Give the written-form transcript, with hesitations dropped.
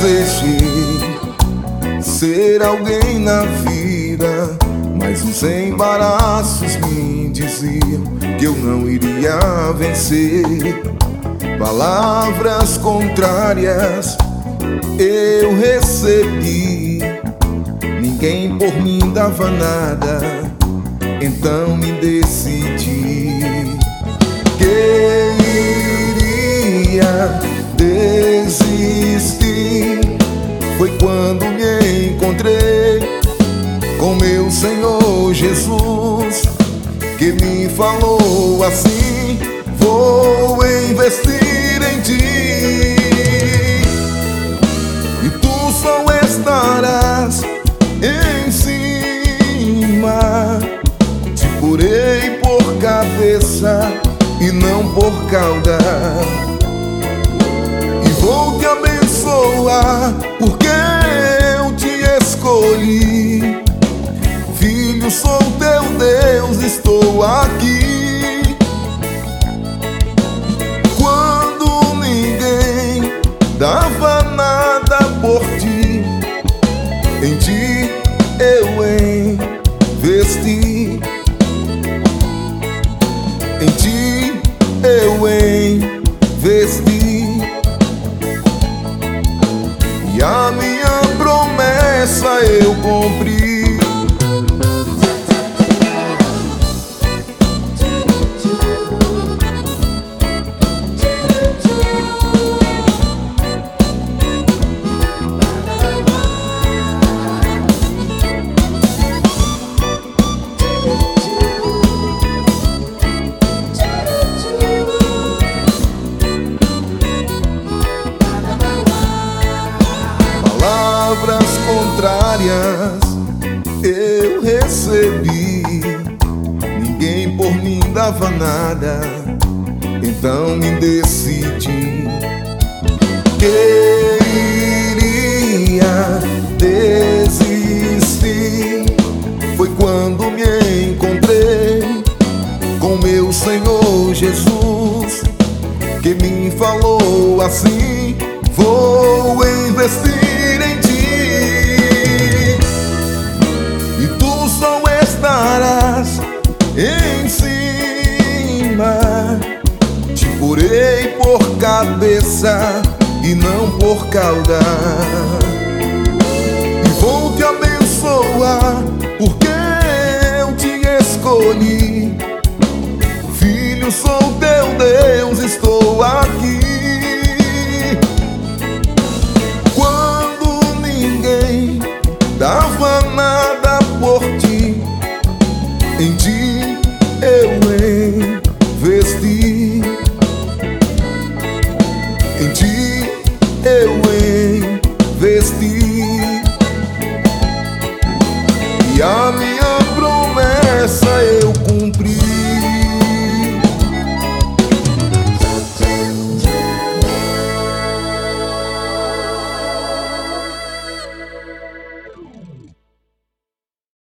desejei ser alguém na vida, mas os embaraços me diziam que eu não iria vencer. Palavras contrárias eu recebi, ninguém por mim dava nada, então me decidi que iria desistir. Foi quando me encontrei com meu Senhor Jesus, que me falou assim: vou investir em ti, e tu só estarás em cima. Te porei por cabeça e não por cauda, e vou te abençoar porque eu te escolhi. Filho, sou teu Deus, estou aqui. Quando ninguém dava nada por ti, em ti eu investi, em ti eu investi, e a minha promessa eu cumpri. Palavras contrárias eu recebi, ninguém por mim dava nada, então me decidi que iria desistir. Foi quando me encontrei com meu Senhor Jesus, que me falou assim: vou investir em ti, e tu só estarás em cima. Te porei por cabeça e não por cauda, e vou te abençoar porque eu te escolhi. Filho, sou teu